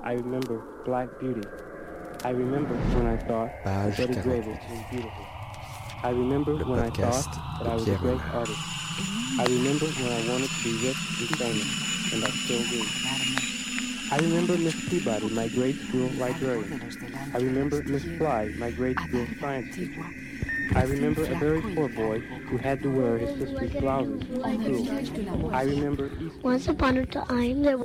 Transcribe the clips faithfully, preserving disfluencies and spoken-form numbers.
I remember Black Beauty. I remember when I thought Page Betty Grable quarante-huit. was beautiful. I remember Le when I podcast thought that de I was a Pierre great Renard. artist. I remember when I wanted to be rich and famous, and I still do. I remember Miss Peabody, my grade school librarian. I remember Miss Fly, my grade school science teacher. I remember a very poor boy who had to wear his sister's blouses to school. I remember Easter. Once upon a time there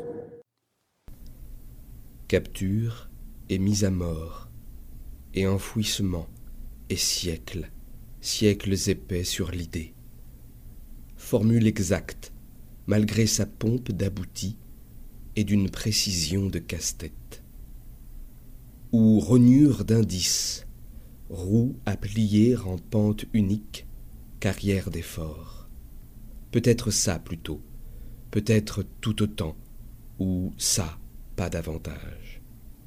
Capture et mise à mort, et enfouissement, et siècles, siècles épais sur l'idée. Formule exacte, malgré sa pompe d'abouti et d'une précision de casse-tête. Ou rognure d'indice, roue à plier en pente unique, carrière d'effort. Peut-être ça plutôt, peut-être tout autant, ou ça, pas davantage.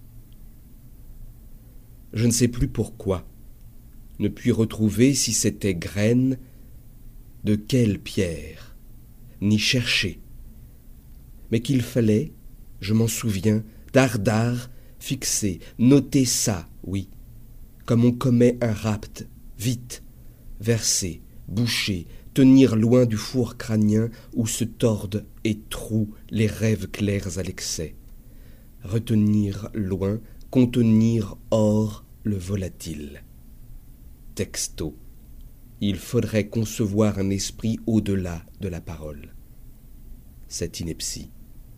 Je ne sais plus pourquoi, ne puis retrouver si c'était graine, de quelle pierre, ni chercher, mais qu'il fallait, je m'en souviens, dardard, fixer, noter ça, oui, comme on commet un rapt, vite, verser, boucher, tenir loin du four crânien où se tordent et trouent les rêves clairs à l'excès, retenir loin, contenir hors le volatile. Texto, il faudrait concevoir un esprit au-delà de la parole. C'est ineptie.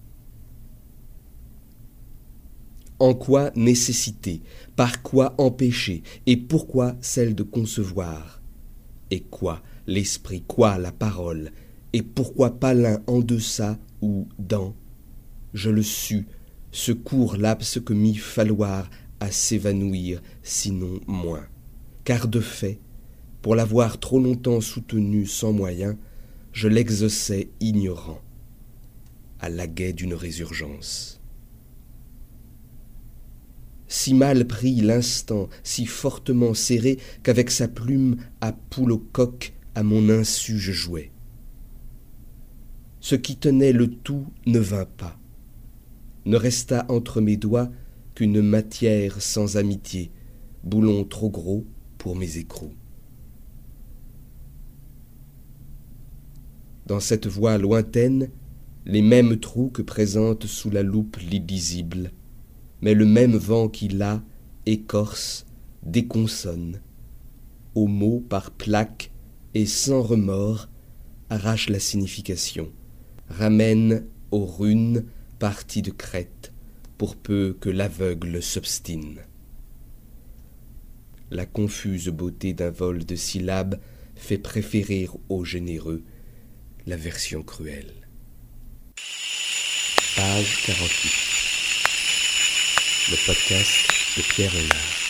En quoi nécessité, par quoi empêcher, et pourquoi celle de concevoir? Et quoi l'esprit, quoi la parole, et pourquoi pas l'un en deçà ou dans? Je le sus, ce court laps que m'y falloir à s'évanouir, sinon moins. Car de fait, pour l'avoir trop longtemps soutenu sans moyen, je l'exauçais ignorant, à l'aguet d'une résurgence. Si mal pris l'instant, si fortement serré, qu'avec sa plume à poule au coq, à mon insu je jouais. Ce qui tenait le tout ne vint pas. Ne resta entre mes doigts qu'une matière sans amitié, boulon trop gros pour mes écrous. Dans cette voie lointaine, les mêmes trous que présente sous la loupe l'illisible, mais le même vent qui là écorce, déconsonne, aux mots par plaques et sans remords arrache la signification, ramène aux runes parties de crête, pour peu que l'aveugle s'obstine. La confuse beauté d'un vol de syllabes fait préférer au généreux la version cruelle. Page quarante-huit. Le podcast de Pierre Renard.